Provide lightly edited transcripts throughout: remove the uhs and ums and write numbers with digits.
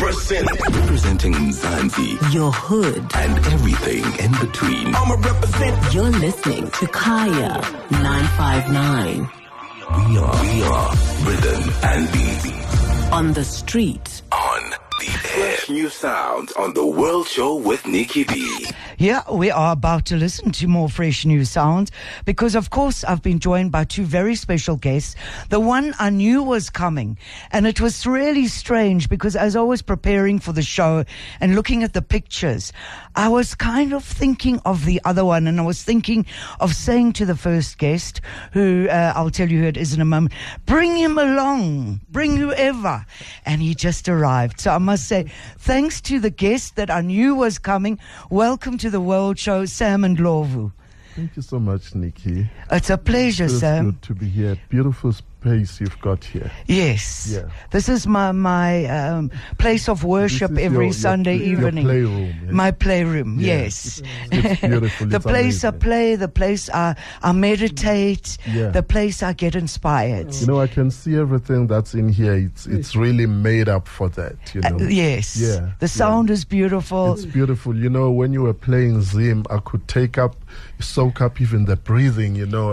Representing Mzansi, your hood, and everything in between. I'ma represent. You're listening to Kaya 959. We are Rhythm and Beat. On the street. On the air. Fresh new sounds on The World Show with Nikki B. Yeah, we are about to listen to more fresh new sounds because, of course, I've been joined by two very special guests. The one I knew was coming, and it was really strange because as I was preparing for the show and looking at the pictures, I was kind of thinking of the other one, and I was thinking of saying to the first guest, who I'll tell you who it is in a moment, bring him along, bring whoever. And he just arrived. So I must say, thanks to the guest that I knew was coming, welcome to the World Show, Sam Ndlovu. Thank you so much, Nikki. It's a pleasure, Sam. It's good to be here. Beautiful space you've got here. Yes. Yeah. This is my place of worship every Sunday evening. Your playroom. Yes. My playroom, yes. It's beautiful. The It's place amazing. I play, the place I meditate, Yeah. the place I get inspired. You know, I can see everything that's in here. It's really made up for that, you know. Yes. Yeah. The sound is beautiful. It's beautiful. You know, when you were playing Zim, I could soak up even the breathing, you know,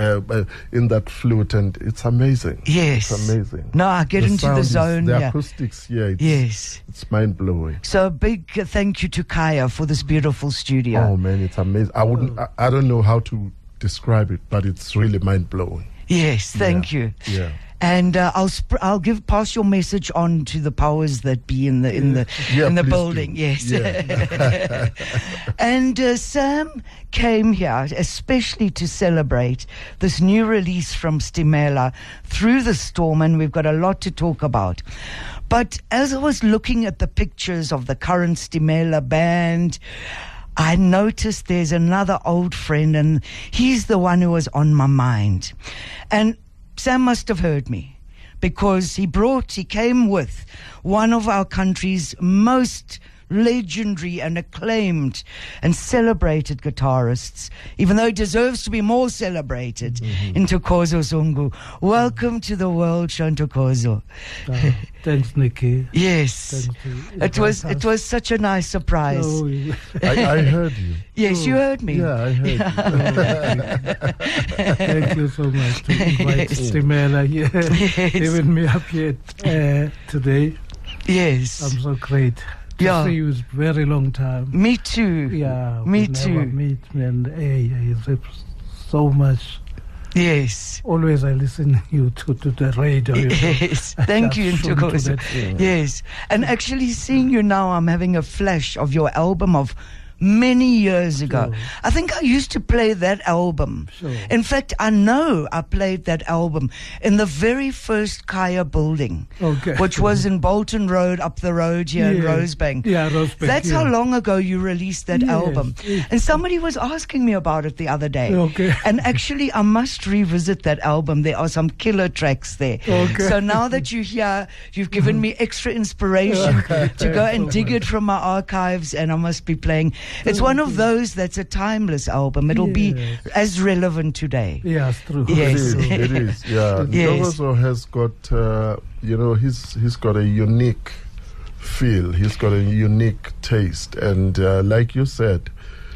in that flute, and it's amazing. Yes. It's amazing. No, I get into the zone. The Yeah. acoustics here, Yes. it's mind-blowing. So a big thank you to Kaya for this beautiful studio. Oh, man, it's amazing. I don't know how to describe it, but it's really mind-blowing. Yes, thank you. Yeah. And I'll pass your message on to the powers that be in the please building. do. Yes. Yeah. And Sam came here especially to celebrate this new release from Stimela, Through the Storm, and we've got a lot to talk about. But as I was looking at the pictures of the current Stimela band, I noticed there's another old friend, and he's the one who was on my mind. And Sam must have heard me because he came with one of our country's most legendary and acclaimed and celebrated guitarists, even though he deserves to be more celebrated, Ntokozo Zungu. Welcome to the World Show, Ntokozo. Thanks, Nikki. Yes. Thank you. It was such a nice surprise. I heard you. Yes, you heard me. Yeah, I heard you. Thank you so much to invite Stimela here, even me up here today. Yes. I'm so great. To see you is very long time. Me too. Yeah. Me we too. Never meet, and it's so much. Yes. Always I listen you to the radio. Yes. Thank you, Ntokozo. Yes. And actually seeing you now, I'm having a flash of your album of many years ago. Sure. I think I used to play that album. Sure. In fact, I know I played that album in the very first Kaya building, which was in Bolton Road, up the road here in Rosebank. Yeah, Rosebank. That's how long ago you released that album. Yes. And somebody was asking me about it the other day. Okay. And actually, I must revisit that album. There are some killer tracks there. Okay. So now that you're here, you've given me extra inspiration to go and dig it from my archives, and I must be playing. It's one of those that's a timeless album. It'll be as relevant today. Yes, true. Yes. It is. Yeah. Yes. Ntokozo has got, he's got a unique feel. He's got a unique taste. And like you said,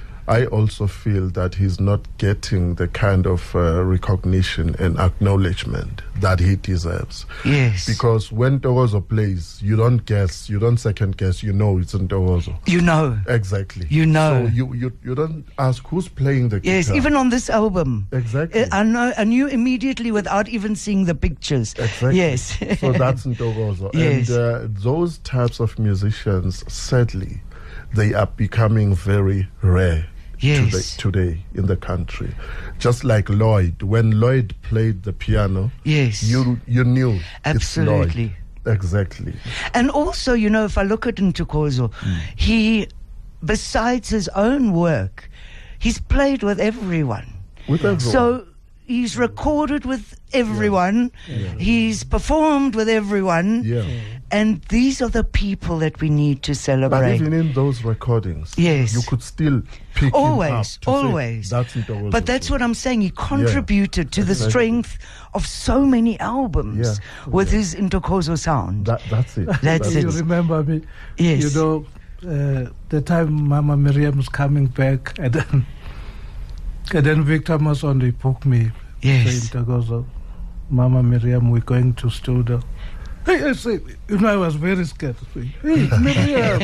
I also feel that he's not getting the kind of recognition and acknowledgement that he deserves. Yes. Because when Ntokozo plays, you don't guess, you don't second guess, you know it's Ntokozo. You know. Exactly. You know. So you don't ask who's playing the guitar. Yes, even on this album. Exactly. I knew immediately without even seeing the pictures. Exactly. Yes. So that's Ntokozo. Yes. And those types of musicians, sadly, they are becoming very rare. Yes. Today in the country. Just like Lloyd. When Lloyd played the piano, yes, you knew absolutely. It's Lloyd. Exactly. And also, if I look at Ntokozo, he, besides his own work, he's played with everyone. With everyone. So he's recorded with everyone. He's performed with everyone. Yeah. And these are the people that we need to But celebrate. even in those recordings, Yes. you could still pick Always, him up to always. say, that's it. But that's what I'm saying. He contributed to the Exactly. strength of so many albums with his Ntokozo sound. That's it. That's You it. remember me? Yes. You know, the time Mama Miriam was coming back, and then Victor Masondi booked me. Yes. Saying, Ntokozo, Mama Miriam, we're going to studio. Hey, I said, you know, I was very scared. I said, hey, Miriam.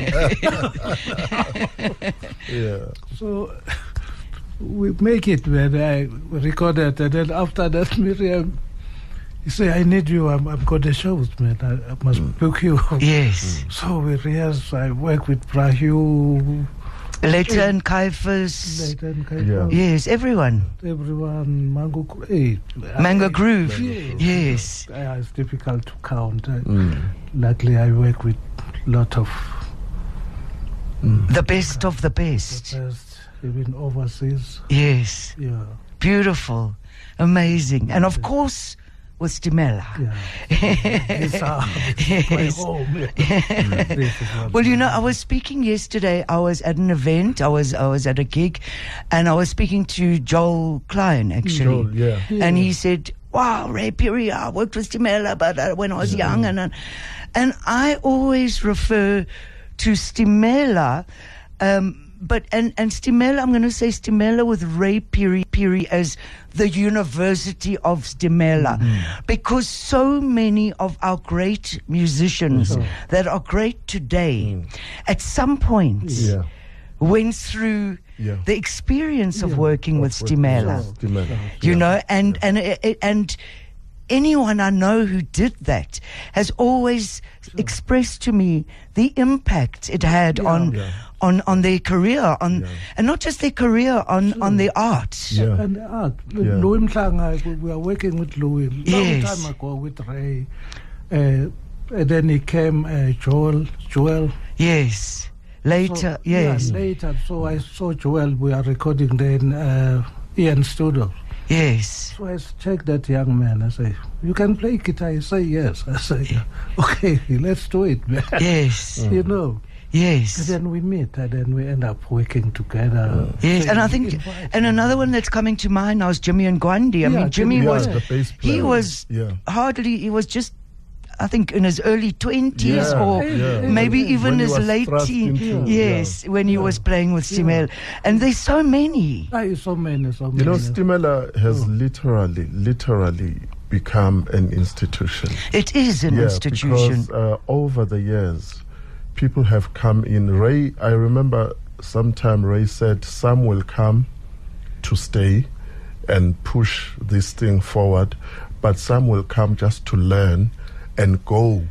Yeah. So we make it when I recorded, and then after that, Miriam, he said, I need you. I'm got the shows, man. I must book you. Yes. So we rehearsed. I work with Brahu, Letter and Kaifas. Leighton, Yeah. Yes, everyone. everyone, Mango. Hey, Mango Groove. Yes. Yes. It's difficult to count. Luckily, I work with a lot of The best of the the best. best, even overseas. Yes. Yeah, Beautiful. Amazing. And of course, with Stimela. yeah. It's my Yes. home. This is what Well, you know, I was speaking yesterday. I was at an event. I was at a gig, and I was speaking to Joel Klein, actually. Joel, yeah. And he said, "Wow, Ray Perry, I worked with Stimela, but when I was young, and I always refer to Stimela, but Stimela, I'm going to say Stimela with Ray Perry as the University of Stimela, because so many of our great musicians that are great today, at some point, Yeah. went through Yeah. the experience of working with Stimela. Stimela. You know, and anyone I know who did that has always expressed to me the impact it had on their career, and not just their career, on their art. Yeah. And art. Yeah. Louis Mhlanga, we are working with Louis. Long Yes. time ago with Ray. And then he came, Joel. Yes. Later, So, yes, Yeah, later. So I saw Joel. We are recording then Ian Studio. yes. So I checked that young man. I say, you can play guitar? He say, yes. I say, okay, let's do it, man. Yes, You know. And yes. then we meet, and then we end up working together. Yes, So and I he think, invites and me. another one that's coming to mind now is Jimmy and Gwandi. I Yeah, mean, Jimmy Jimmy, was, the bass player. he was Yeah. he was just, I think, in his early 20s, Yeah, or yeah. maybe When even he his was late thrust teens. into- Yes, when he was playing with Stimela. And there's so many. So many. You know, Stimela has literally become an institution. It is an institution. Because over the years, people have come in. Ray, I remember sometime Ray said, some will come to stay and push this thing forward, but some will come just to learn and go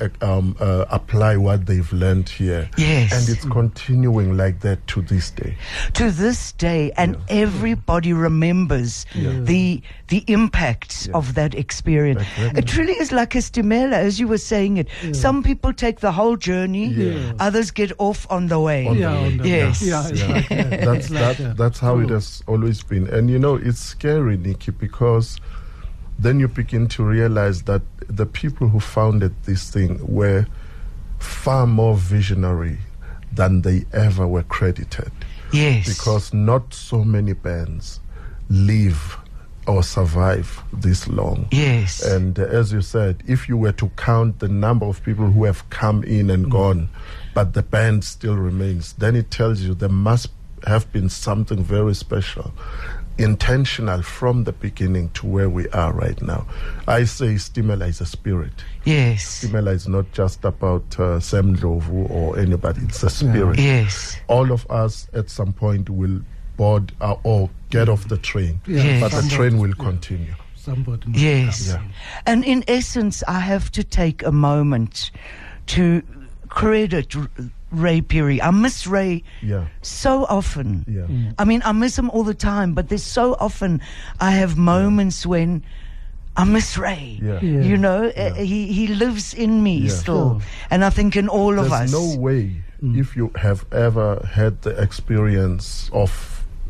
apply what they've learned here. Yes. And it's continuing like that to this day. To this day, and everybody remembers the impact of that experience. Exactly. It really is like a Stimela, as you were saying it. Some people take the whole journey, others get off on the way. On the Yeah, way. on the- Yes. Yeah, it's like that. That's how it has always been. And you know, it's scary, Nikki, because then you begin to realize that the people who founded this thing were far more visionary than they ever were credited. Yes. Because not so many bands live or survive this long. Yes. And as you said, if you were to count the number of people who have come in and gone, but the band still remains, then it tells you there must have been something very special, intentional from the beginning to where we are right now. I say Stimela is a spirit. Yes. Stimela is not just about Sam Ndlovu or anybody. It's a spirit. Yes. All of us at some point will board or get off the train, Yes. but the train will continue. Somebody must Yes. come. Yeah. And in essence, I have to take a moment to credit Ray Perry. I miss Ray Yeah. so often. Yeah. I mean, I miss him all the time, but there's so often I have moments when I miss Ray. Yeah. Yeah. You know, he lives in me Yeah. still. And I think in all of There's us. no way, if you have ever had the experience of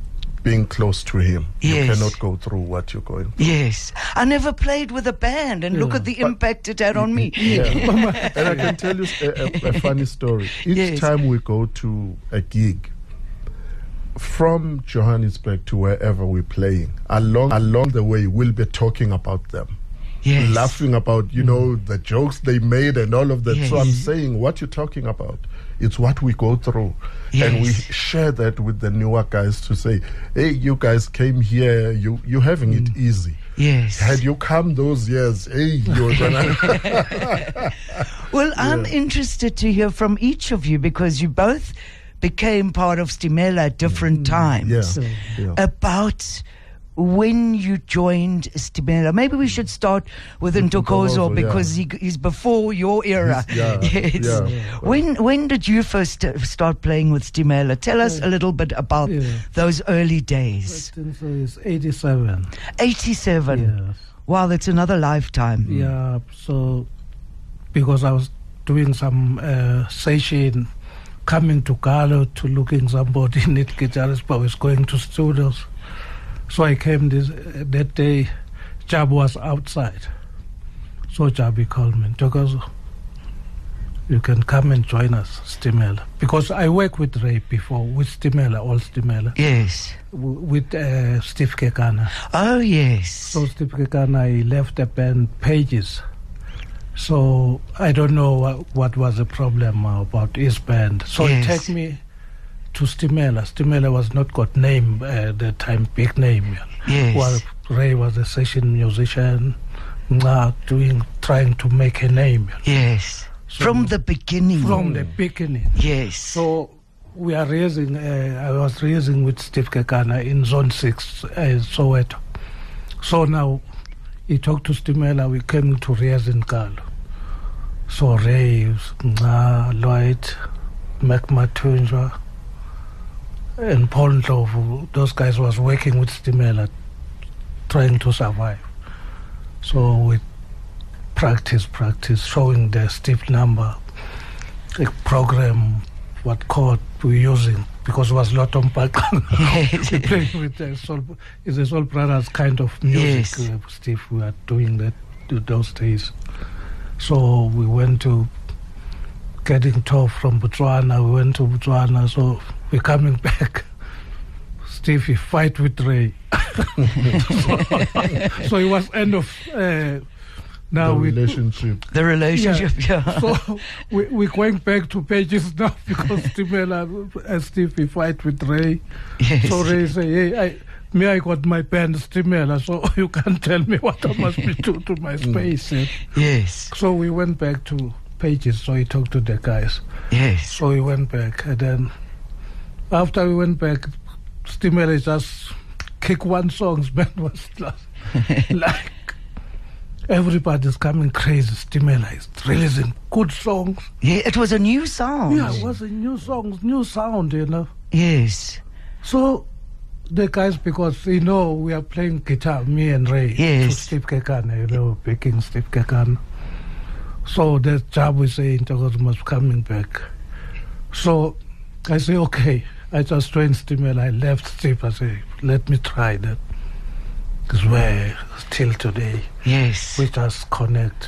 being close to him. Yes. You cannot go through what you're going through. Yes. I never played with a band, and look at the impact it had on me. Yeah. And I can tell you a funny story. Each time we go to a gig, from Johannesburg to wherever we're playing, along the way, we'll be talking about them. Yes. Laughing about, the jokes they made and all of that. Yes. So I'm saying, what you're talking about, it's what we go through. Yes. And we share that with the newer guys to say, hey, you guys came here, you're having it easy. Yes. Had you come those years, hey, you're gonna... Well, I'm interested to hear from each of you, because you both became part of Stimela at different times. Yeah. About when you joined Stimela. Maybe we should start with Ntokozo, because he's before your era. When did you first start playing with Stimela? Tell us a little bit about those early days. I think so. It's 87. 87. Yes. Wow, that's another lifetime. Yeah. So because I was doing some session, coming to Carlo to looking somebody need guitarist, but I was going to studios. So I came that day. Jab was outside. So Jabi called me, Ntokozo, you can come and join us, Stimela. Because I worked with Ray before, with Stimela, all Stimela. Yes. With Steve Kekana. Oh, yes. So Steve Kekana, he left the band Pages. So I don't know what was the problem about his band. So he took me to Stimela. Stimela was not got name at the time, big name. Yes. While Ray was a session musician, trying to make a name. Yes. So from the beginning. From the beginning. Yes. So we are raising, I was raising with Steve Kekana in Zone 6, Soweto. So now he talked to Stimela, we came to raise in Carlo. So Ray, Lloyd, Mac Matunja, and Paul Ndlovu, those guys was working with Stimela, trying to survive. So we practice, showing the Steve number, a program, what chord we're using, because it was Lotom Park. We played with the Soul Brothers kind of music. Yes. Steve, we are doing that those days. So we went to getting tough from Botswana. We went to Botswana, so we're coming back. Steve, he fight with Ray. So it was end of now the relationship. The relationship, yeah. So we're going back to Pages now, because Stimela and Steve, he fight with Ray. Yes. So Ray say, hey, I got my band Stimela, so you can't tell me what I must be do to my space. Yes. So we went back to Pages, so he talked to the guys. Yes. So we went back, and then after we went back, Stimela just kick one song, man, was like everybody's coming crazy. Stimela is releasing good songs. Yeah, it was a new sound. Yeah, it was a new song, new sound, Yes. So the guys, because we are playing guitar, me and Ray, to Steve Kekana, picking Steve Kekana. So the job we say Ntokozo must coming back. So I say, okay. I just joined Stimela. I left Steve. I say, let me try that. Because we're still today. Yes. We just connect,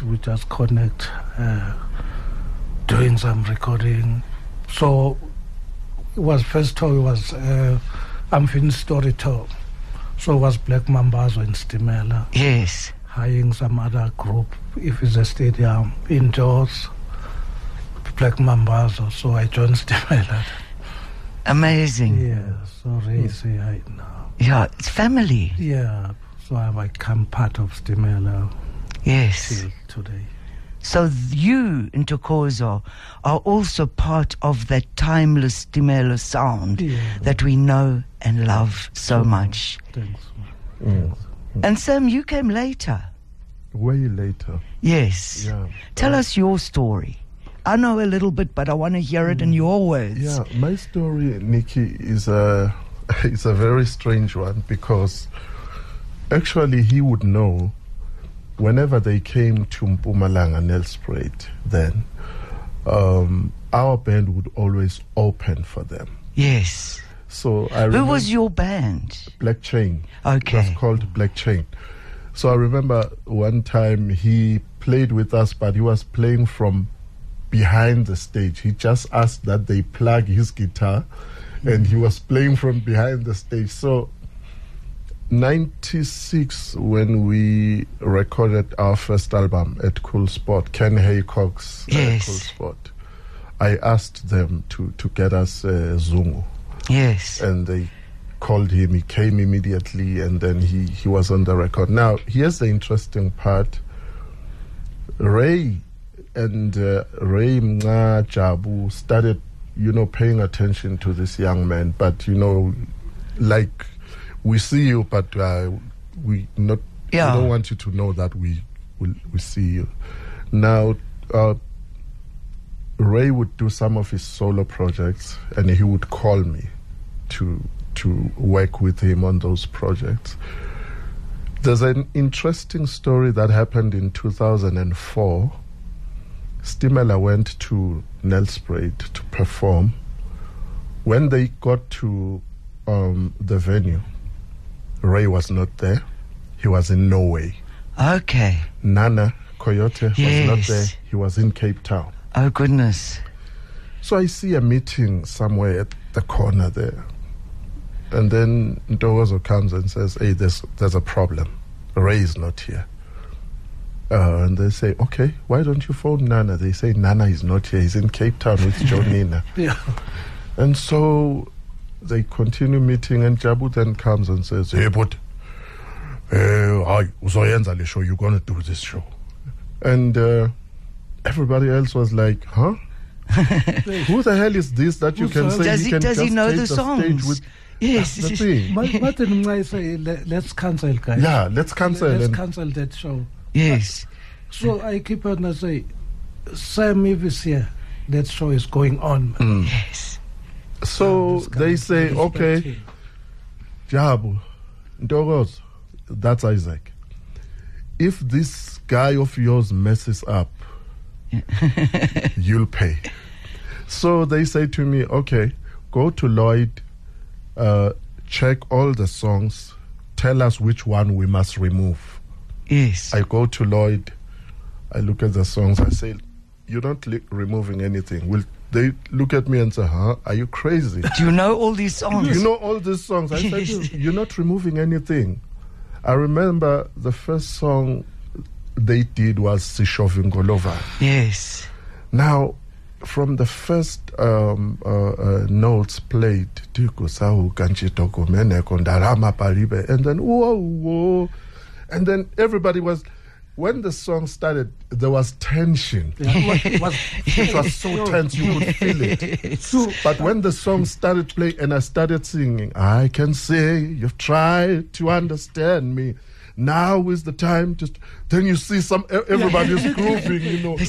doing some recording. So it was first tour, it was Unfinished Story tour. So it was Black Mambazo in Stimela. Yes. Hiring some other group, if it's a stadium, indoors, Black Mambazo. So I joined Stimela. Amazing. Yeah, so Ray say I know. Yeah, it's family. Yeah, so I become part of Stimela. Yes. Till today. So you, Ntokozo, are also part of that timeless Stimela sound that we know and love so much. Thanks. And Sam, you came later. Way later. Yes. Yeah. Tell us your story. I know a little bit, but I want to hear it in your words. Yeah, my story, Nikki, is a very strange one, because actually he would know whenever they came to Mpumalanga Nelspruit then, our band would always open for them. Yes. So I Who remember was your band? Black Chain. Okay. It was called Black Chain. So I remember one time he played with us, but he was playing from behind the stage. He just asked that they plug his guitar, and he was playing from behind the stage. So 96, when we recorded our first album at Cool Spot, Ken Haycock's Yes. Cool Spot, I asked them to get us Zungu, Yes. and they called him. He came immediately, and then he was on the record. Now, here's the interesting part. Ray and Ray Mnga Jabu started, paying attention to this young man, but, like, we see you, but we don't want you to know that we see you. Now, Ray would do some of his solo projects, and he would call me to work with him on those projects. There's an interesting story that happened in 2004. Stimela went to Nelspruit to perform. When they got to the venue, Ray was not there. He was in Norway. Okay. Nana Coyote was not Yes. there. He was in Cape Town. Oh, goodness. So I see a meeting somewhere at the corner there. And then Ntokozo comes and says, hey, there's a problem. Ray is not here. And they say, okay, why don't you phone Nana? They say, Nana is not here. He's in Cape Town with Jonina. Yeah. And so they continue meeting, and Jabu then comes and says, hey, but uzoyenza le show, you're going to do this show. And everybody else was like, huh? Who the hell is this that you can say Does he he- can does he just know take the the songs? stage with? Yes. That's the thing. Martin Mnga say, let's cancel, guys. Yeah, let's cancel. Let's and cancel that show. Yes. So I keep on and say, Sam is here. That show is going on. Man. Yes. so This guy they is say, respect okay, him. Jabu, Ntokozo, that's Isaac. If this guy of yours messes up, you'll pay. So they say to me, okay, go to Lloyd, check all the songs, tell us which one we must remove. Yes. I go to Lloyd, I look at the songs, I say, you're not removing anything. Will they look at me and say, huh, are you crazy? Do you know all these songs? You know all these songs. I said, Yes. you're not removing anything. I remember the first song they did was Sishovingolova. Yes. Now, from the first notes played, and then whoa, and then everybody was. When the song started, there was tension. It was so tense, you could feel it. But when the song started playing and I started singing, I can say you've tried to understand me. Now is the time to. Then you see everybody's grooving,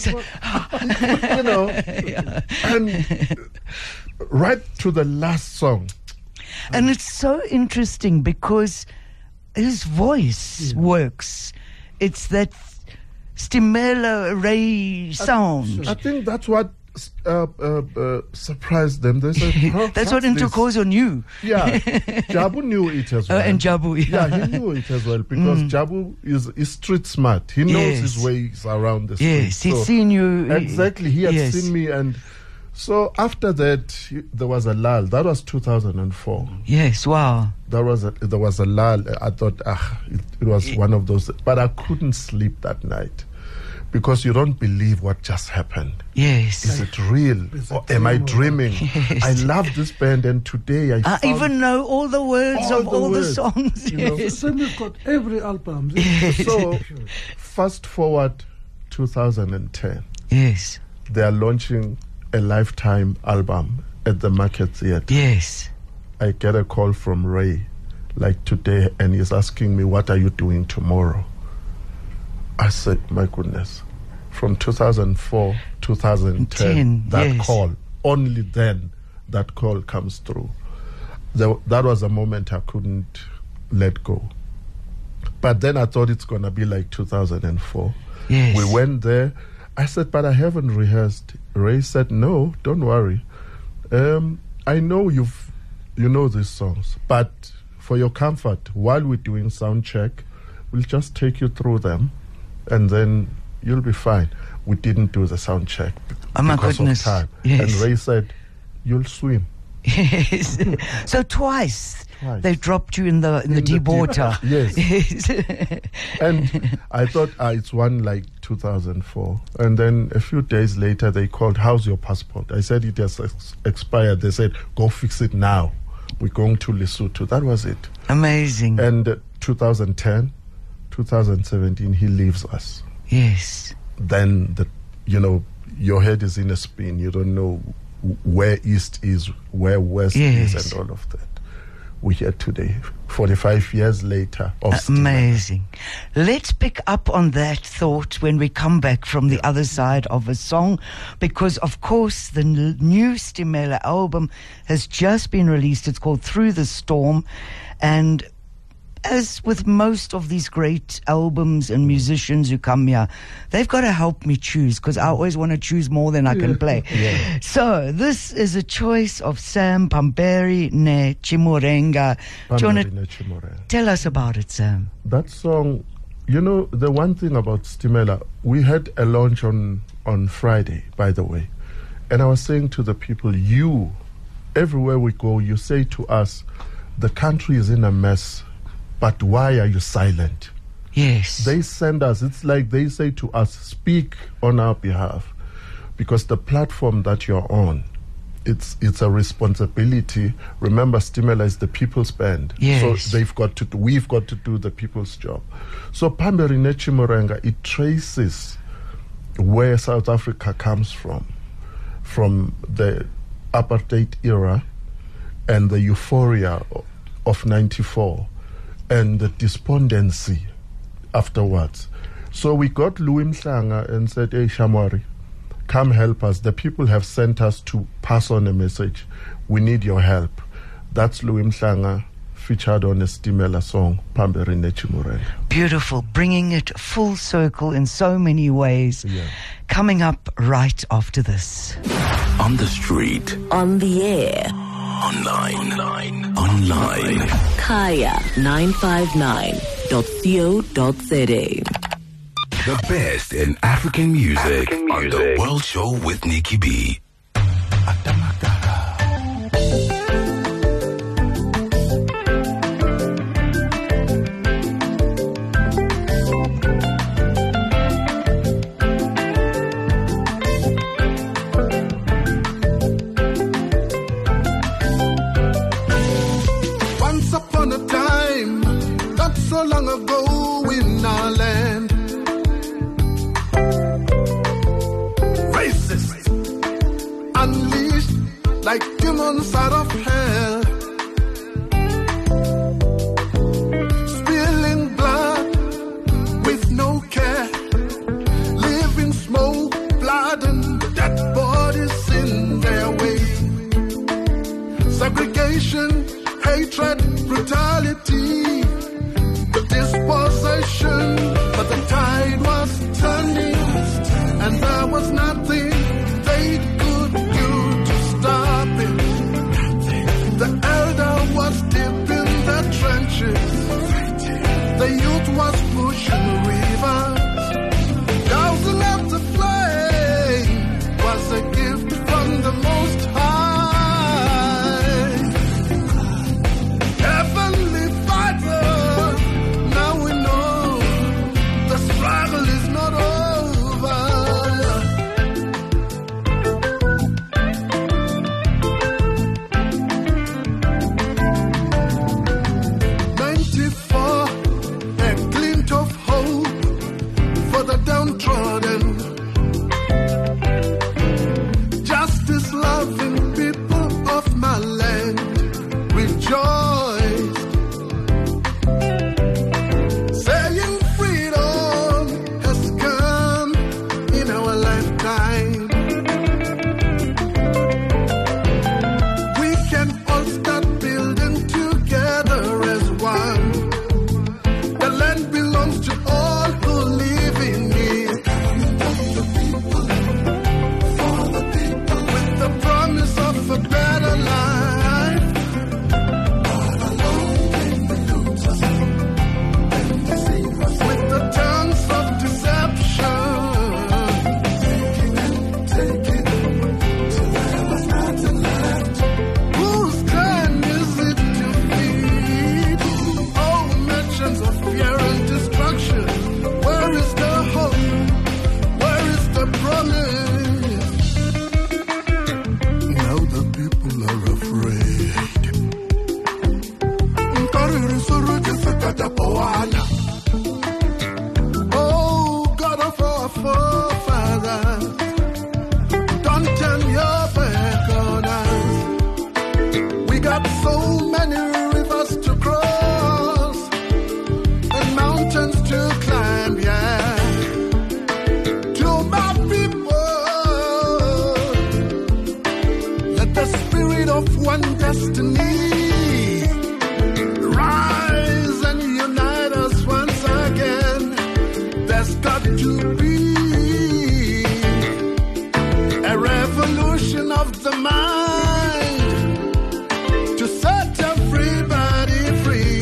and right to the last song. And it's so interesting because his voice works. It's that Stimela Ray sound. I think that's what surprised them. They said, huh, That's what this?" Ntokozo knew. Yeah, Jabu knew it as well. And Jabu, yeah. Yeah, he knew it as well because Jabu is street smart. He knows Yes. his ways around the street. Yes, he's seen you. Exactly, he had Yes. seen me, and so after that there was a lull. That was 2004. Yes, wow. There was a lull. I thought, it was one of those, but I couldn't sleep that night because you don't believe what just happened. Yes. Is it real? Or am I dreaming? Yes. I love this band, and today I I found even know all the words all of the all words, the songs. you know. Yes. Sammy's got every album. So, fast forward 2010, Yes. they are launching a Lifetime album at the Market Theatre. Yes. I get a call from Ray, like today, and he's asking me, what are you doing tomorrow? I said, my goodness, from 2004, 2010, that yes. call, only then that call comes through. That was a moment I couldn't let go. But then I thought it's going to be like 2004. Yes. We went there. I said, but I haven't rehearsed. Ray said, no, don't worry. I know you've you know these songs. But for your comfort, while we're doing sound check, we'll just take you through them, and then you'll be fine. We didn't do the sound check Oh my because goodness. of time. Yes. And Ray said, you'll swim. Yes. So twice they dropped you in the deep water. Yes. Yes. And I thought, it's one like 2004. And then a few days later, they called, how's your passport? I said, it has expired. They said, go fix it now. We're going to Lesotho. That was it. Amazing. And 2010, 2017, he leaves us. Yes. Then, your head is in a spin. You don't know where East is, where West Yes. is, and all of that. We're here today, 45 years later. Of Stimela. Amazing. Let's pick up on that thought when we come back from the other side of a song, because, of course, the new Stimela album has just been released. It's called Through the Storm. And as with most of these great albums and musicians who come here, they've got to help me choose, because I always want to choose more than I can play. Yeah. So this is a choice of Sam Pamberi ne Chimurenga. Do you wanna tell us about it, Sam? That song, the one thing about Stimela, we had a launch on Friday, by the way. And I was saying to the people, everywhere we go, you say to us, the country is in a mess, but why are you silent? Yes. They send us, it's like they say to us, speak on our behalf. Because the platform that you're on, it's a responsibility. Remember, Stimela is the people's band. Yes. So we've got to do the people's job. So Pamberi ne Chimurenga, it traces where South Africa comes from the apartheid era and the euphoria of 94 and the despondency afterwards. So we got Louis Mhlanga and said, hey, Shamwari, come help us. The people have sent us to pass on a message. We need your help. That's Louis Mhlanga, featured on a Stimela song, Pamberi ne Chimurenga. Beautiful, bringing it full circle in so many ways. Yeah. Coming up right after this. On the street. On the air. Online. Kaya 959.co.za. The best in African music on The World Show with Nikki B. Once upon a time, not so long ago in our land, racist, unleashed like demons out of hell, spilling blood with no care, living smoke, blood and dead bodies in their way. Segregation, hatred, brutality, dispossession, but the tide was turning, and there was nothing they could do to stop it. The elder was deep in the trenches, the youth was pushing rivers, dousing up the flame was a gift from the Most High. Heavenly Father, now we know the struggle is not over. 94, a glint of hope for the downtrodden. Justice loving people of my land, rejoice, saying freedom has come in our lifetime. We can all start building together as one. The land belongs to all who live in it. The people, for the people, with the of one destiny. Rise and unite us once again. There's got to be a revolution of the mind to set everybody free.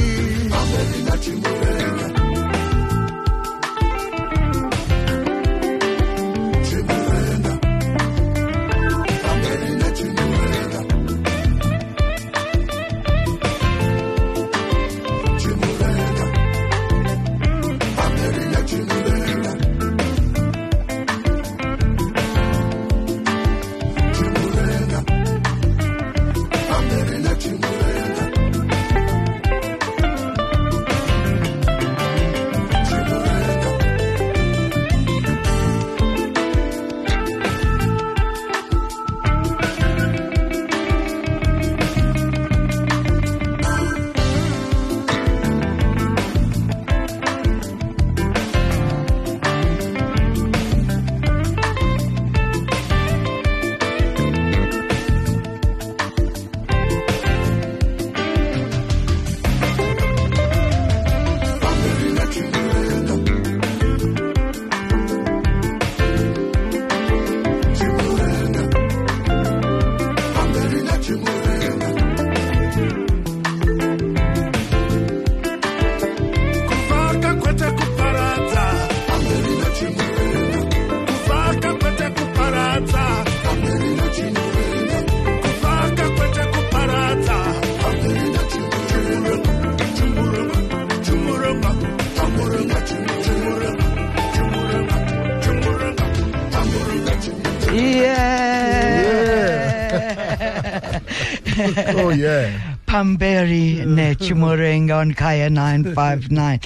Oh, yeah. Pamberi Nechumurenga on Kaya 959.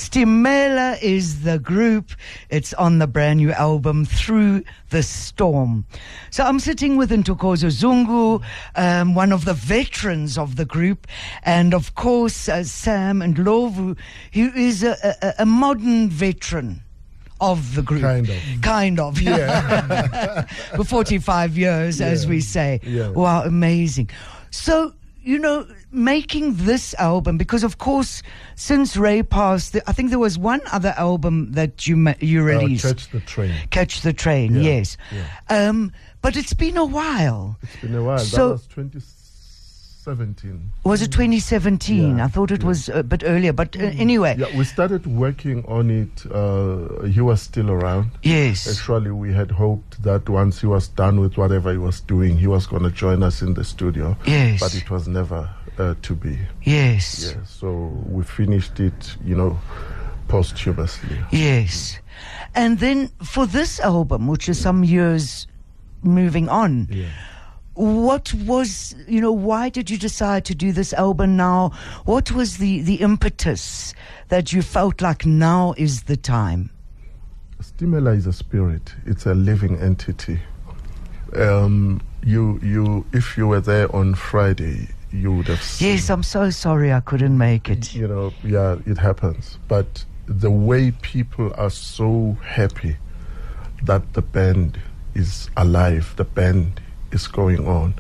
Stimela is the group. It's on the brand new album Through the Storm. So I'm sitting with Ntokozo Zungu, one of the veterans of the group, and of course Sam and Lovu, who is a modern veteran of the group. Kind of. Yeah. For 45 years, as we say. Yeah. Wow, amazing. So, you know, making this album, because of course, since Ray passed, I think there was one other album that you released. Catch the Train. Catch the Train, Yeah, yes. yeah. But it's been a while. It's been a while. So, that was 2017. Was it 2017? Yeah, I thought it was a bit earlier, but anyway. Yeah, we started working on it. He was still around. Yes. Actually, we had hoped that once he was done with whatever he was doing, he was going to join us in the studio. Yes. But it was never to be. Yes. Yeah, so we finished it, you know, posthumously. Yes. And then for this album, which is some years moving on, Yeah. what was, you know, why did you decide to do this album now? What was the impetus that you felt like now is the time? Stimela is a spirit. It's a living entity. If you were there on Friday, you would have seen. Yes, I'm so sorry I couldn't make it. You know, yeah, it happens. But the way people are so happy that the band is alive, the band is going on.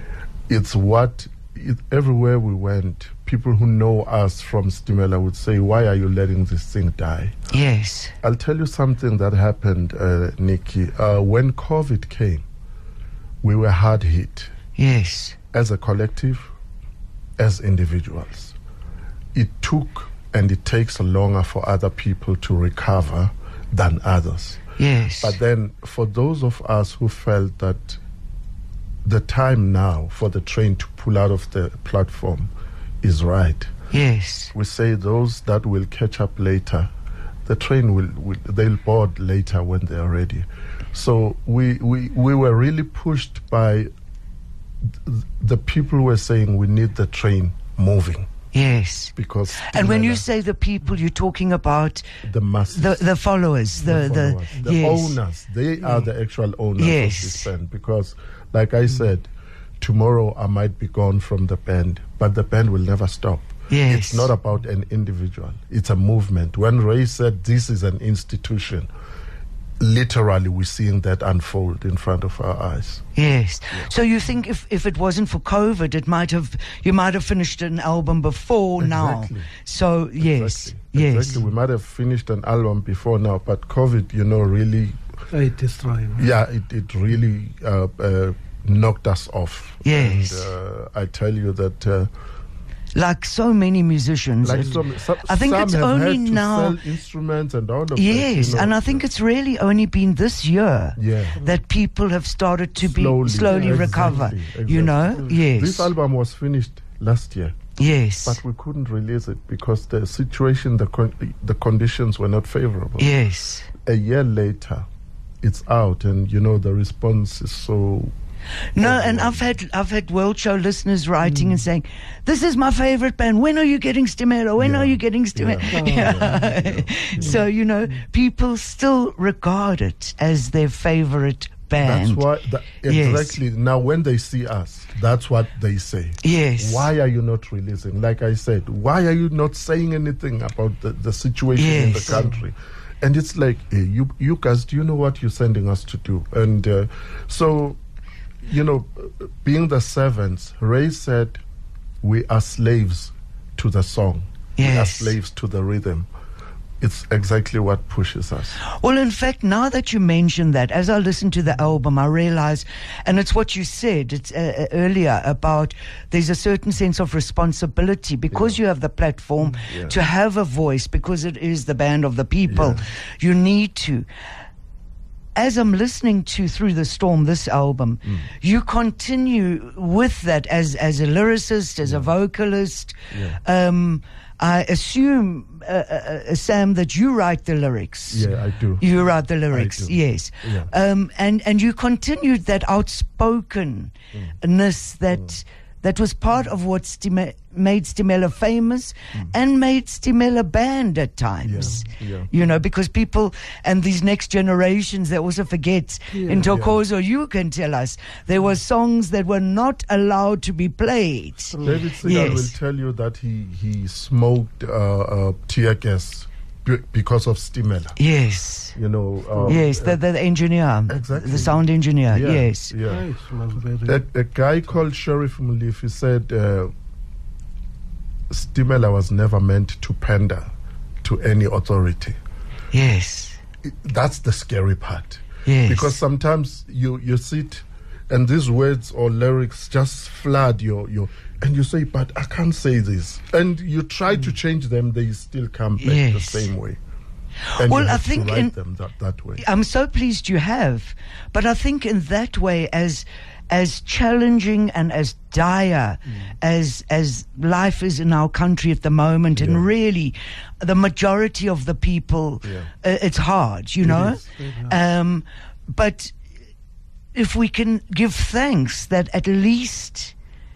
Everywhere we went, people who know us from Stimela would say, why are you letting this thing die? Yes. I'll tell you something that happened, Nikki. When COVID came, we were hard hit. Yes. As a collective, as individuals. It took and it takes longer for other people to recover than others. Yes. But then for those of us who felt that the time now for the train to pull out of the platform is right, yes, we say those that will catch up later, the train they'll board later when they're ready. So we were really pushed by the people who were saying we need the train moving. Yes. Because and when you say the people, you're talking about the masses, the followers, the yes. owners. They are the actual owners Yes. of this band. Because, like I said, tomorrow I might be gone from the band, but the band will never stop. Yes. It's not about an individual. It's a movement. When Ray said this is an institution, literally we're seeing that unfold in front of our eyes. Yes. So you think if it wasn't for COVID, you might have finished an album before now. So yes, yes. Exactly. We might have finished an album before now, but COVID, really. It destroyed. Yeah, it really knocked us off. Yes. And I tell you that. Like so many musicians. I think it's only now sell instruments and all of yes, that. and I think it's really only been this year that people have started to slowly recover. Exactly. Yes. This album was finished last year. Yes. But we couldn't release it because the situation, the conditions were not favorable. Yes. A year later, it's out, and the response is so. No, and I've had World Show listeners writing and saying, "This is my favorite band. When are you getting Stimela? When are you getting Stimela?" So people still regard it as their favorite band. That's why exactly now when they see us, that's what they say. Yes. Why are you not releasing? Like I said, why are you not saying anything about the situation in the country? And it's like, hey, you guys, do you know what you're sending us to do? And so. Being the servants, Ray said, we are slaves to the song. Yes. We are slaves to the rhythm. It's exactly what pushes us. Well, in fact, now that you mention that, as I listen to the album, I realize, and it's what you said earlier about there's a certain sense of responsibility because you have the platform to have a voice, because it is the band of the people. You need to. As I'm listening to Through the Storm, this album, you continue with that as a lyricist, as a vocalist. I assume, Sam, that you write the lyrics. Yeah, I do. You write the lyrics, yes. Yeah. And you continued that outspokenness that was part of what made Stimela famous and made Stimela banned at times. Because people and these next generations, they also forget. In Thokozo, you can tell us, there were songs that were not allowed to be played. David Segal will tell you that he smoked tear gas because of Stimela. Yes. Yes, the engineer. Exactly. The sound engineer, yes. Yeah. A guy called Sheriff Mulif, he said Stimela was never meant to pander to any authority. Yes. That's the scary part. Yes. Because sometimes you sit and these words or lyrics just flood your and you say, but I can't say this. And you try to change them, they still come back the same way. And well, you have I think to write them that way. I'm so pleased you have, but I think in that way, as challenging and as dire as life is in our country at the moment, and really the majority of the people, it's hard, but if we can give thanks that at least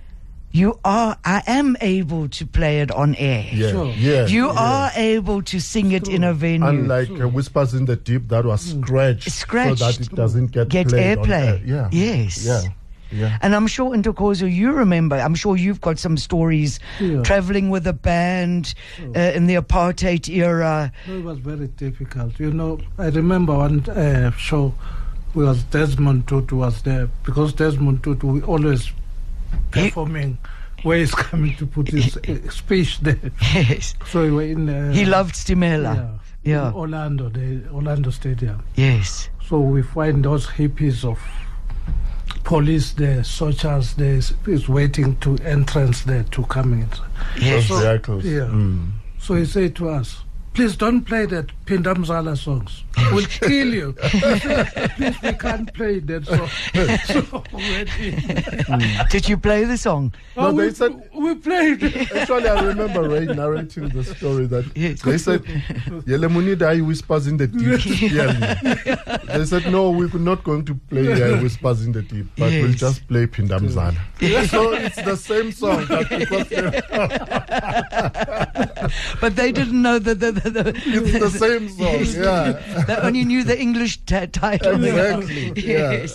I am able to play it on air. You are able to sing it in a venue. Unlike Whispers in the Deep, that was scratched so that it doesn't get airplay. Yes. Yeah. And I'm sure in Thokozo, you remember, I'm sure you've got some stories traveling with a band in the apartheid era. It was very difficult. I remember one show where Desmond Tutu was there, because Desmond Tutu, we always performing where he's coming to put his speech there. Yes. So we were in... he loved Stimela. In Orlando, the Orlando Stadium. Yes. So we find those hippies of police there, soldiers there, is waiting to entrance there to come in. Yes. Those vehicles. So he said to us, please don't play that Phinda Mzala songs. We'll kill you. Please, we can't play that song. So we went in. Did you play the song? No, they said we played. Actually, I remember Ray narrating the story that they said, Yelemunida Whispers in the Deep. They said, no, we're not going to play Whispers in the Deep, but we'll just play Phinda Mzala. So it's the same song. But they didn't know that it's the same song. They only knew the English title. Exactly. Yes.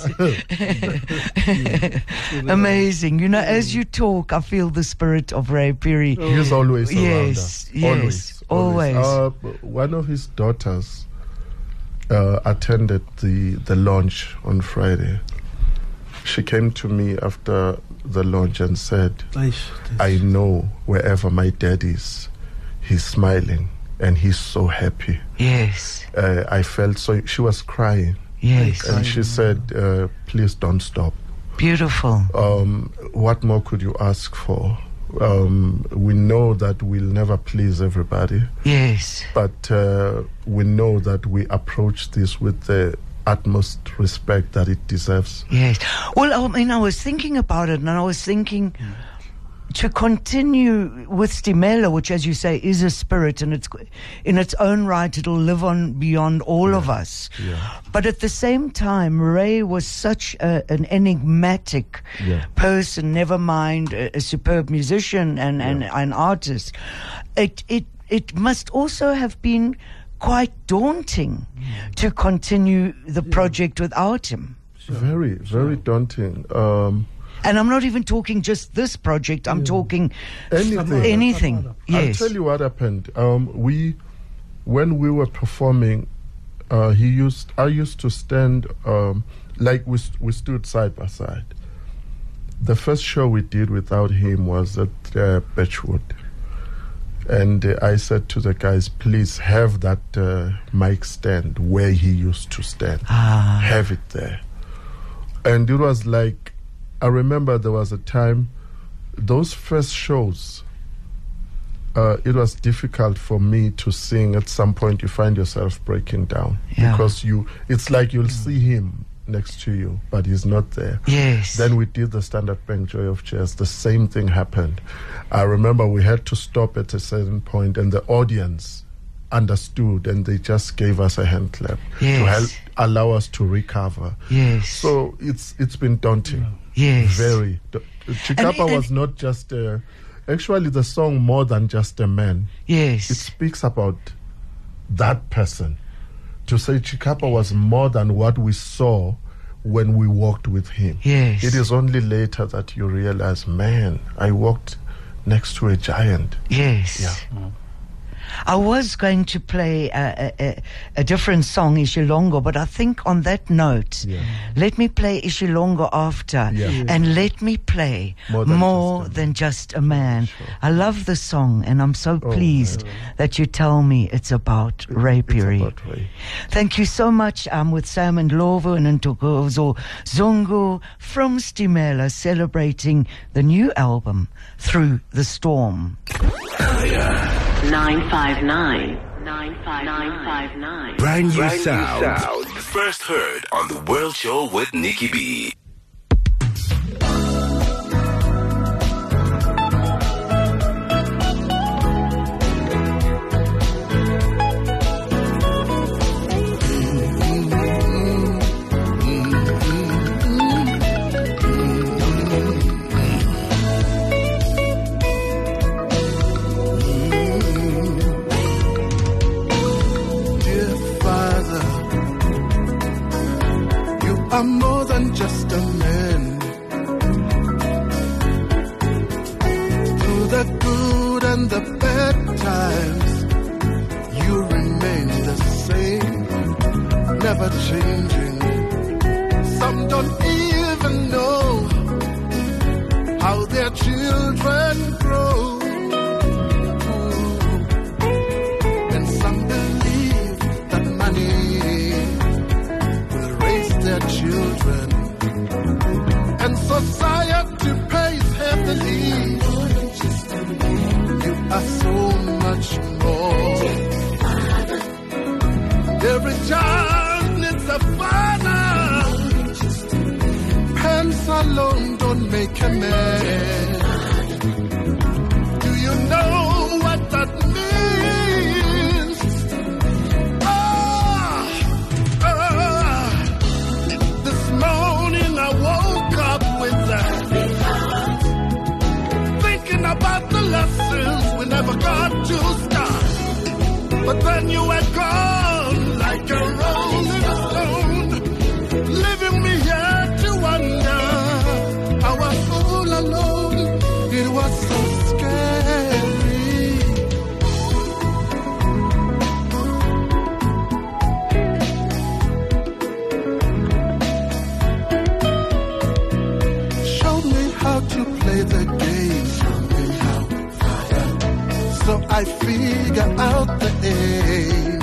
Amazing. As you talk, I feel the spirit of Ray Phiri. He's always around us. Always. One of his daughters attended the launch on Friday. She came to me after the launch and said, I know wherever my dad is, he's smiling and he's so happy. Yes. I felt so. She was crying. Yes. And she said, please don't stop. Beautiful. What more could you ask for? We know that we'll never please everybody. Yes. But we know that we approach this with the utmost respect that it deserves. Yes. Well, I mean, I was thinking about it, and I was thinking to continue with Stimela, which, as you say, is a spirit, and it's in its own right, it'll live on beyond all of us. Yeah. But at the same time, Ray was such an enigmatic person, never mind a superb musician and an artist. It must also have been quite daunting to continue the project without him. Very, very daunting. And I'm not even talking just this project. I'm talking anything. Yes. I'll tell you what happened. When we were performing, I used to stand like we stood side by side. The first show we did without him was at Birchwood. And I said to the guys, please have that mic stand where he used to stand. Have it there. And it was like, I remember there was a time, those first shows, it was difficult for me to sing. At some point you find yourself breaking down because it's like you'll see him next to you, but he's not there. Yes. Then we did the Standard Bank Joy of Jazz. The same thing happened. I remember we had to stop at a certain point, and the audience understood, and they just gave us a hand clap to help allow us to recover. Yes. So it's been daunting. Yes. Very. Chikapa was not just actually the song more than just a man. Yes. It speaks about that person. To say Chikapa was more than what we saw when we walked with him. Yes. It is only later that you realize, man, I walked next to a giant. Yes. Yeah. I was going to play a different song, Ishilongo, but I think on that note, let me play Ishilongo after, and let me play More Than Just a Man. Sure. I love the song, and I'm so pleased that you tell me it's about Ray Phiri. It's about Ray. Thank you so munt. I'm with Sam and Ndlovu and Ntokozo Zungu from Stimela, celebrating the new album, Through the Storm. 959. Brand new sound. First heard on The World Show with Nikki B. I'm more than just a man. Through the good and the bad times, you remain the same, never changing. Some don't even know how their children grow. And some believe that money their children, and society pays heavily. You are so much more. Every child needs a father. Pants alone don't make a man. Do you know what that means? About the lessons we never got to start, but then you were gone like a rolling stone, leaving me here to wonder. I was all alone, it was so scary. how to play the game. Show me how, Father. So I figure out the aim.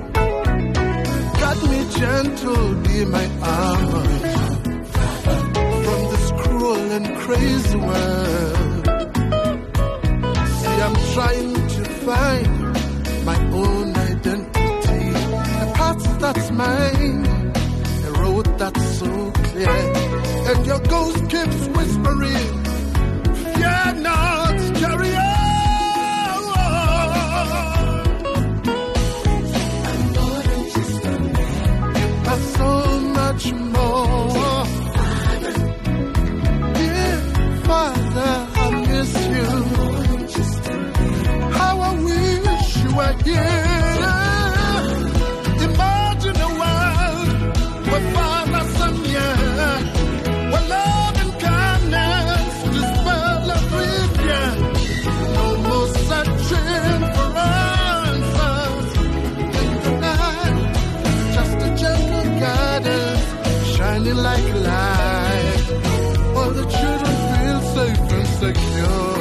Got me gentle, be my armor, from this cruel and crazy world. See, I'm trying to find my own identity, a path that's mine, a road that's so clear. And your ghost keeps whispering, fear not, carry on. So much more. Dear Father, I miss you. How I wish you were here. Imagine a world where Father Sonia, where love and kindness dispel every fear. No more searching for answers in the night. Just a gentle guidance, shining like a light, while the children feel safe and secure.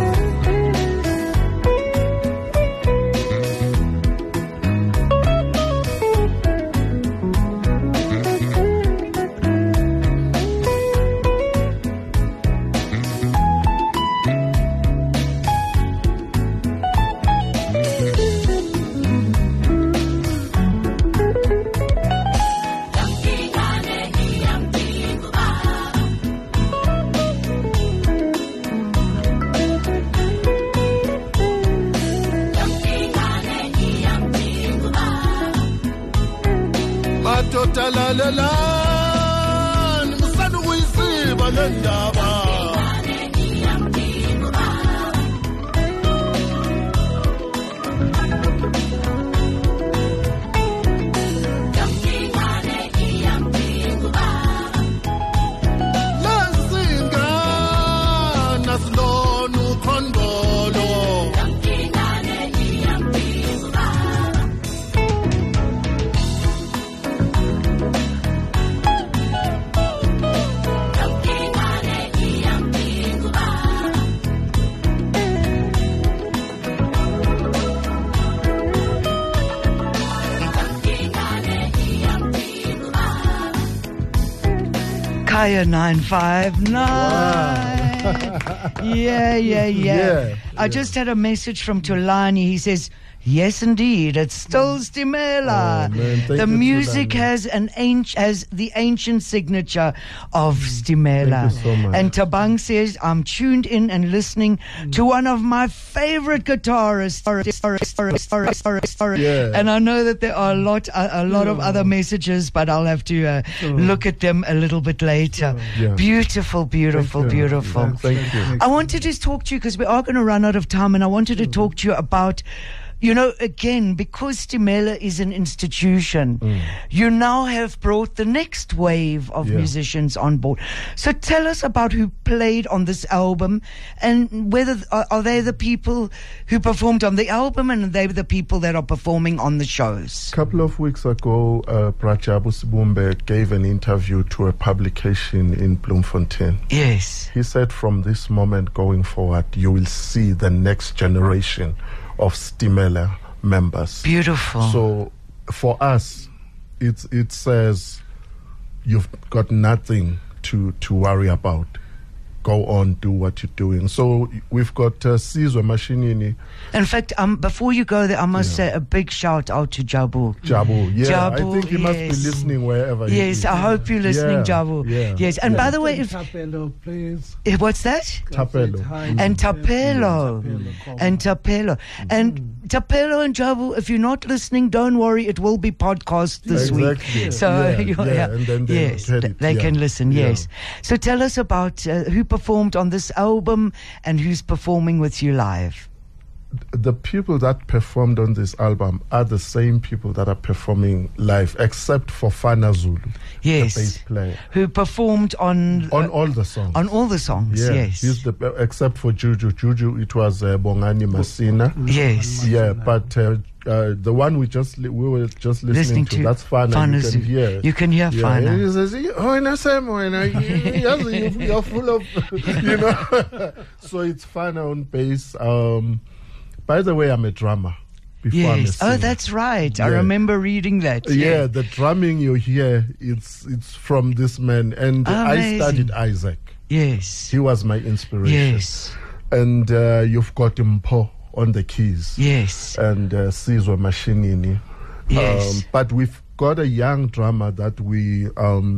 Talalelan musadu wisiba lendaba lasinga naslonu kondolo Kaya 959. Yeah. I just had a message from Tulani. He says, yes, indeed, it's still Stimela. Oh, man, thank the you, music Tulani. has the ancient signature of Stimela. Thank you so much. And Tabang says, I'm tuned in and listening to one of my favorite guitarists. Yeah. And I know that there are a lot of other messages, but I'll have to look at them a little bit later. Yeah. Beautiful. Thank you. Thank you. I wanted to talk to you because we are going to run out of time, and I wanted to talk to you about, you know, again, because Stimela is an institution, you now have brought the next wave of musicians on board. So tell us about who played on this album, and whether are they the people who performed on the album, and are they the people that are performing on the shows? A couple of weeks ago, Prachabu Sibumbe gave an interview to a publication in Bloemfontein. Yes. He said, from this moment going forward, you will see the next generation of Stimela members. Beautiful. So for us, it says you've got nothing to worry about. Go on, do what you're doing. So we've got Sizwe Mashinini. In fact, before you go there, I must say a big shout out to Jabu. Jabu, yeah. Jabu, I think he must be yes. listening wherever he is. Yes, I hope you're listening, Jabu. Yeah. Yes, and by the way, if Tapelo, please. what's that? Tapelo. And Tapelo. And Tapelo. And Tapelo and Jabu, if you're not listening, don't worry, it will be podcast this Exactly. week. So And then yes, they can listen, yes. So tell us about who performed on this album and who's performing with you live. the people that performed on this album are the same people that are performing live, except for Fana Zulu, Yes. the bass player. Who performed on On all the songs. on all the songs. Yeah, Yes. he's except for Juju. Juju, it was Bongani Masina. Yes. Yeah, but the one we were just listening to, that's Fana. You Zulu. can hear. You can hear Yeah, Fana. he says, "Oh, no, Sam, you're full of, you know." So it's Fana on bass. By the way, I'm a drummer. Before I'm a Yes. singer. Oh, that's right. I Yeah. remember reading that. Yeah, the drumming you hear, it's from this man, and I Amazing. studied Isaac. Yes. He was my inspiration. Yes. And you've got Mpo on the keys. Yes. And Sizwe Mashinini. Yes. But we've got a young drummer that we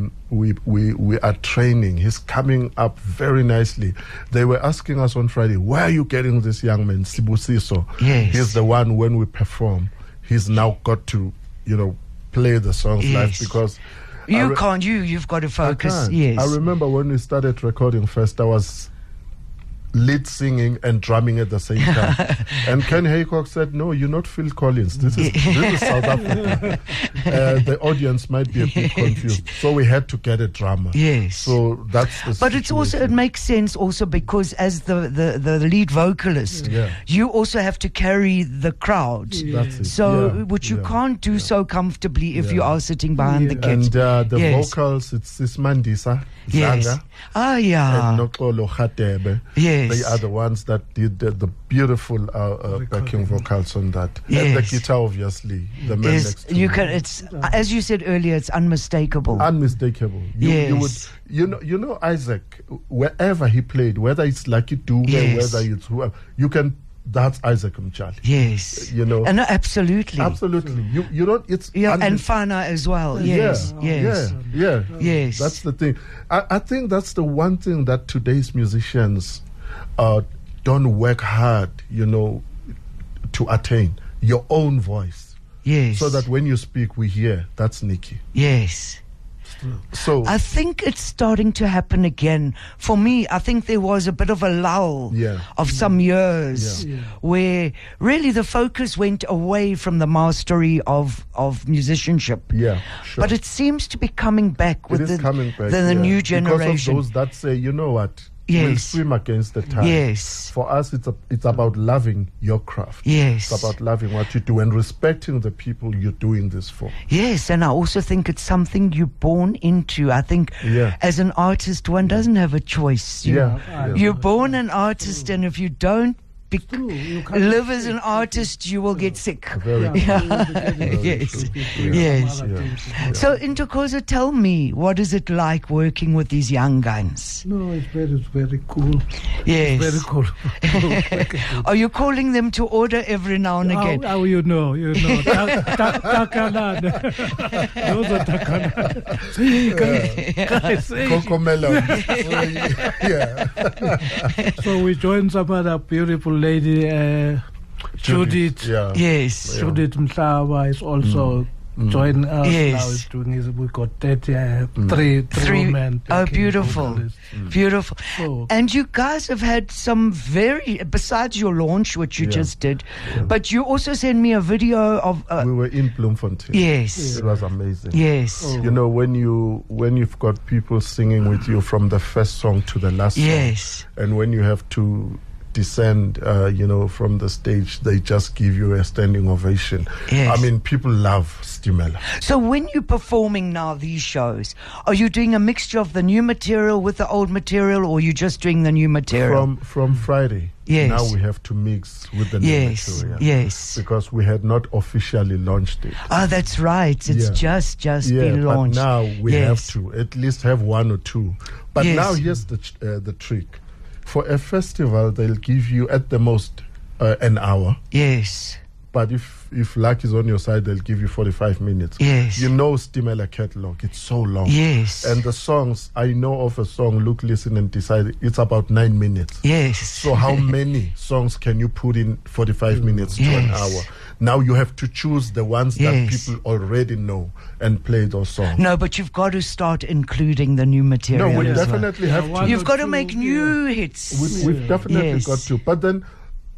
are training. He's coming up very nicely. They were asking us on Friday, where are you getting this young man, Sibusiso? Yes. He's the one when we perform. He's now got to, play the songs live Yes. because You can't. You've got to I focus. can't. Yes. I remember when we started recording first, I was lead singing and drumming at the same time. And Ken Haycock said, "No, you're not Phil Collins. This is South Africa." The audience might be a bit confused. So we had to get a drummer. Yes. So that's the But it's also, it situation. makes sense also because as the lead vocalist, Yeah. you also have to carry the crowd. That's it. So, Yeah. which you Yeah. can't do so comfortably if Yeah. you are sitting behind the kit. And the Yes. vocals, it's Mandisa, Yes. Zanga, Ah, yeah. and Nokolo Khatebe. Yes. They are the ones that did the beautiful backing vocals on that. And the Yes. guitar, obviously. The man Yes, next to you me. can. It's as you said earlier. It's unmistakable. Unmistakable. You would, Yes. you know Isaac, wherever he played, whether it's Lucky Dube, Yes. whether it's whoever, you can. That's Isaac Mchali. Yes. You know. And absolutely. Absolutely. You don't. It's Yeah, and unmis- Fana as well. Yes. Yes. Yeah. Yes. That's the thing. I think that's the one thing that today's musicians don't work hard, to attain your own voice. Yes. So that when you speak, we hear that's Nikki. Yes. So I think it's starting to happen again. For me, I think there was a bit of a lull Yeah. of some years Yeah. where really the focus went away from the mastery of musicianship. yeah, sure. But it seems to be coming back with it is coming back, the new yeah. generation. Because of those that say, you know what, we'll Yes. swim against the tide. Yes. For us, it's about loving your craft. Yes. It's about loving what you do and respecting the people you're doing this for. Yes, and I also think it's something you're born into. I think Yeah. as an artist, one doesn't have a choice. Yeah. You're born an artist, and if you don't You can't live as an artist, you will get sick. Very Yes. Yes. So, Ntokozo, tell me, what is it like working with these young guns? No, it's very cool. Yes. Very cool. Are you calling them to order every now and again? How you know. Takalan. Those are Takalan. Cocomelon. Yeah. So we joined some other beautiful lady, Judith. Yeah. Yes. Judith Mhlaba is also joining us Yes. now. Is doing his, we got 33 women. Oh, backing beautiful. vocalists. Beautiful. So- And you guys have had some besides your launch, which you Yeah. just did, but you also sent me a video of. We were in Bloemfontein. Yes. It was amazing. Yes. Oh. You know, when you've got people singing with you from the first song to the last Yes. song, and when you have to descend, from the stage, they just give you a standing ovation. Yes. I mean, people love Stimela. So when you're performing now these shows, are you doing a mixture of the new material with the old material, or are you just doing the new material? From Friday, Yes. now we have to mix with the new Yes. material. Yes. Because we had not officially launched it. Oh, that's right. It's Yeah. just been launched. But now we Yes. have to at least have one or two. But Yes. now here's the trick. For a festival, they'll give you at the most an hour. Yes. But if luck is on your side, they'll give you 45 minutes. Yes. You know Stimela catalog, it's so long. Yes. And the songs, I know of a song, look, listen, and decide, it's about 9 minutes. Yes. So how many songs can you put in 45 minutes to an Yes. hour? Now you have to choose the ones that Yes. people already know and play those songs. No, but you've got to start including the new material. No, we as well. definitely have to. One You've or got to two, make new hits. We've definitely Yes. got to. But then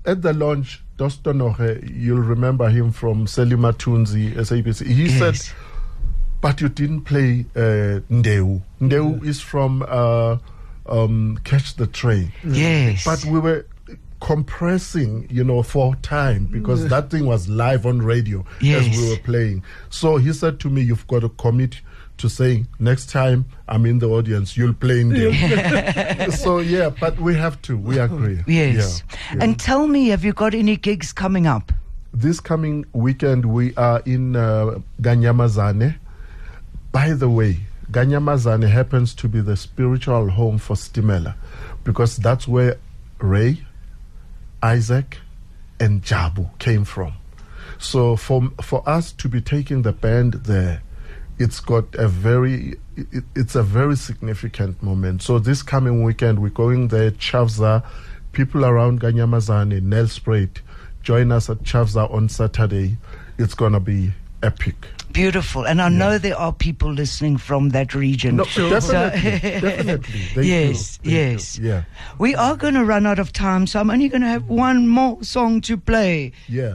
at the launch, Dostonohe, you'll remember him from Selima Tunzi, SABC. He said, but you didn't play Ndeu. Ndeu is from Catch the Train. Yes. But we were compressing, for time because that thing was live on radio as we were playing. So he said to me, you've got to commit to saying, next time I'm in the audience, you'll play Ndeu. So, but we have to. We agree. Yes. Yeah. And tell me, have you got any gigs coming up? This coming weekend, we are in Ganyamazane. By the way, Ganyamazane happens to be the spiritual home for Stimela because that's where Ray, Isaac, and Jabu came from. So for us to be taking the band there, it's a very significant moment. So this coming weekend, we're going there, Chavza, people around Ganyamazane, Nelspruit, join us at Chavza on Saturday. It's going to be epic. Beautiful. And I know there are people listening from that region. No, definitely. Yes. Yeah. We are going to run out of time, so I'm only going to have one more song to play. Yeah.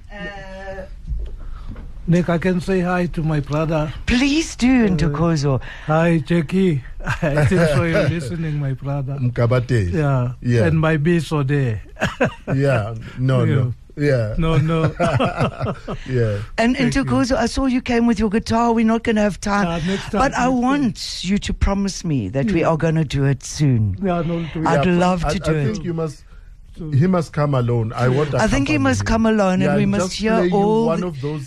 Nick, I can say hi to my brother. Please do, Ntokozo. Hi, Jackie. I think so you're listening, my brother. Mkabate. Yeah. And my biso there. Yeah. No. Yeah. No. Yeah. And Ntokozo, I saw you came with your guitar. We're not going to have time. Next time. But I want you to promise me that we are going to do it soon. Yeah, no, I'd love to do I it. think he must come alone. I think he must come alone, and we must hear play all one of those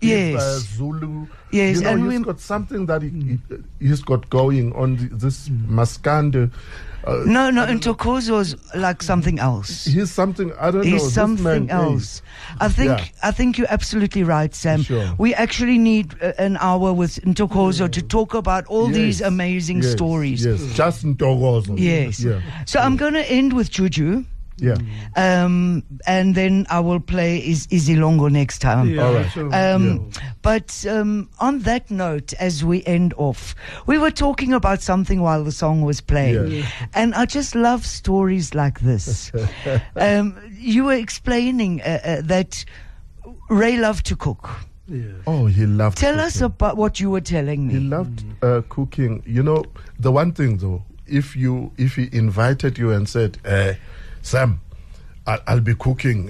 Zulu. Yes, and he's got something that he's got going on this Maskande. No, Ntokozo's like something else. He's something, I don't know. He's something else. I think you're absolutely right, Sam. Sure. We actually need an hour with Ntokozo to talk about all these amazing stories. Yes, just Ntokozo. Yes. Yeah. So I'm going to end with Juju. Yeah. And then I will play Izilongo next time. Yeah, all right. Sure. But on that note, as we end off, we were talking about something while the song was playing. Yeah. And I just love stories like this. You were explaining that Ray loved to cook. Yeah. Oh, he loved Tell cooking. us about what you were telling me. He loved cooking. The one thing though, if he invited you and said, Sam, I'll be cooking.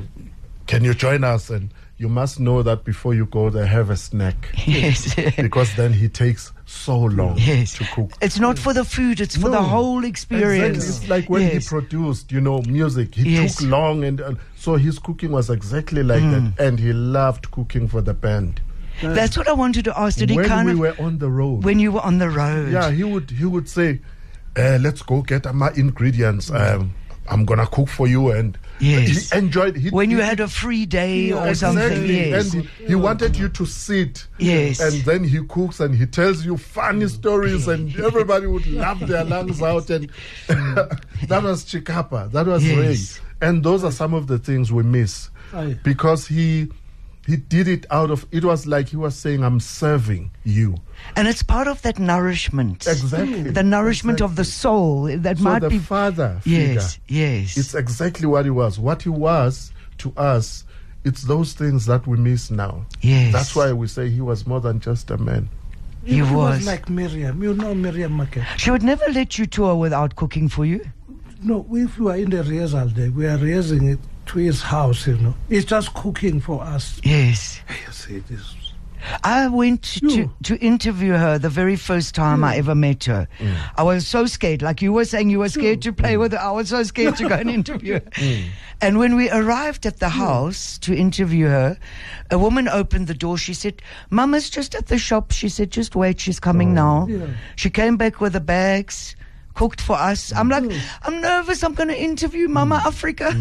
Can you join us? And you must know that before you go there, have a snack. Yes. Because then he takes so long to cook. It's not for the food, it's for the whole experience. Exactly. It's like when he produced, music. He took long, and so his cooking was exactly like that. And he loved cooking for the band. That's what I wanted to ask. Did he when we were on the road. When you were on the road. Yeah, he would say, let's go get my ingredients. I'm gonna cook for you, and he enjoyed. When you had a free day or something, yes. And he wanted you to sit, yes. And then he cooks and he tells you funny stories, and everybody would laugh their lungs out. And that was Chikapa, that was Ray, and those are some of the things we miss because he did it it was like he was saying, I'm serving you. And it's part of that nourishment. Exactly. The nourishment of the soul that might be. Father figure. Yes. It's exactly what he was. What he was to us, it's those things that we miss now. Yes. That's why we say he was more than just a man. He was like Miriam. You know Miriam Makeba. She would never let you tour without cooking for you? No, if we are in the rehearsal day, we are rehearsing it to his house, It's just cooking for us. Yes. You see this. I went to interview her the very first time I ever met her. I was so scared. Like you were saying, you were scared to play with her. I was so scared to go and interview her. And when we arrived at the house to interview her, a woman opened the door. She said, Mama's just at the shop. She said, just wait, she's coming now. Yeah. She came back with the bags, cooked for us. I'm like, I'm nervous. I'm going to interview Mama Africa.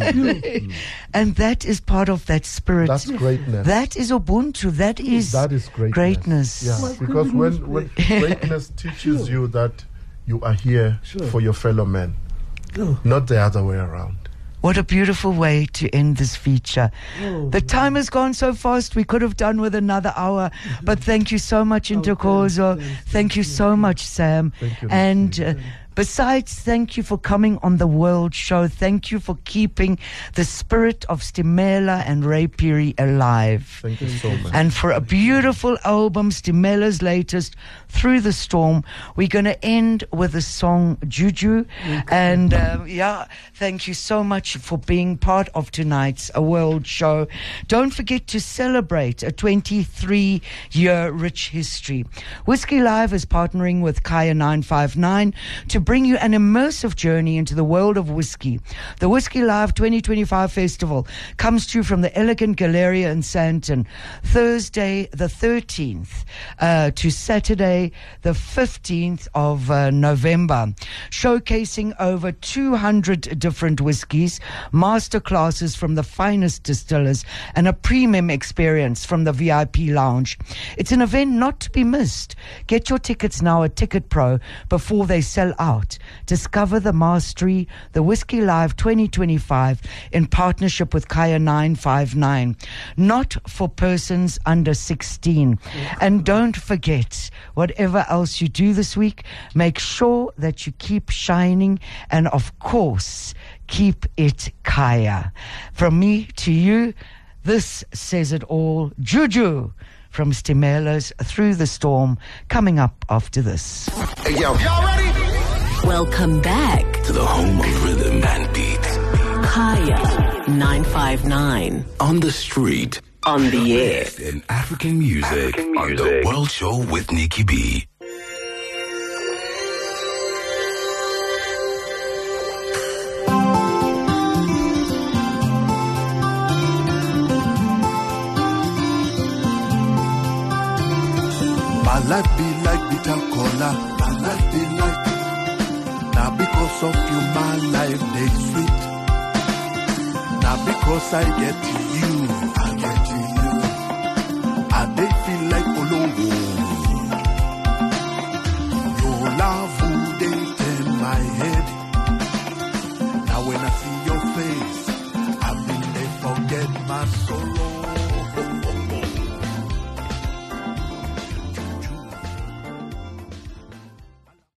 And that is part of that spirit. That's greatness. That is Ubuntu. That is greatness. Yeah, because when greatness teaches you that you are here for your fellow man, not the other way around. What a beautiful way to end this feature. The time has gone so fast. We could have done with another hour. But thank you so much, Ntokozo. Thank you so much, Sam. Thank you, and Besides, thank you for coming on the World Show. Thank you for keeping the spirit of Stimela and Ray Phiri alive. Thank you so much. And for a beautiful album, Stimela's latest, Through the Storm, we're going to end with the song Juju. And thank you so much for being part of tonight's World Show. Don't forget to celebrate a 23-year rich history. Whiskey Live is partnering with Kaya 959 to bring you an immersive journey into the world of whiskey. The Whiskey Live 2025 Festival comes to you from the Elegant Galleria in Sandton, Thursday the 13th to Saturday the 15th of November, showcasing over 200 different whiskies, master classes from the finest distillers, and a premium experience from the VIP lounge. It's an event not to be missed. Get your tickets now at Ticket Pro before they sell out. Discover the mastery, the Whiskey Live 2025 in partnership with Kaya 959. Not for persons under 16. And don't forget, whatever else you do this week, make sure that you keep shining and, of course, keep it Kaya. From me to you, this says it all. Juju from Stimela's Through the Storm, coming up after this. Hey, yo. Y'all ready? Welcome back To the home of rhythm and beats. Kaya 959 On the street. on the air. Best in African music. On the World Show with Nikki B. My life be like bitter cola. My life be like. Now because of you, my life they sweet. Now because I get to you, I get to you. I they feel like Olongo. Your love will they turn my head.